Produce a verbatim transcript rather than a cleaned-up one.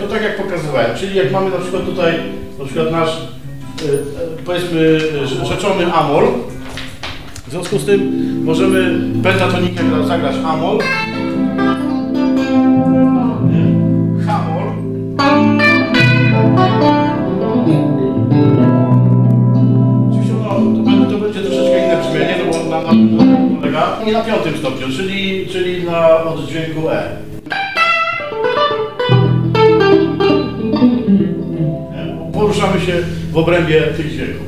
tak jak pokazywałem, czyli jak mamy na przykład tutaj, na przykład nasz, powiedzmy, rzeczony amol, w związku z tym możemy pentatonikiem zagrać amol, hamol, oczywiście no, to, będzie, to będzie troszeczkę inne brzmienie, no bo na, na, na polega i na piątym stopniu, czyli, czyli na oddźwięku E. Poruszamy się w obrębie tych dźwięków.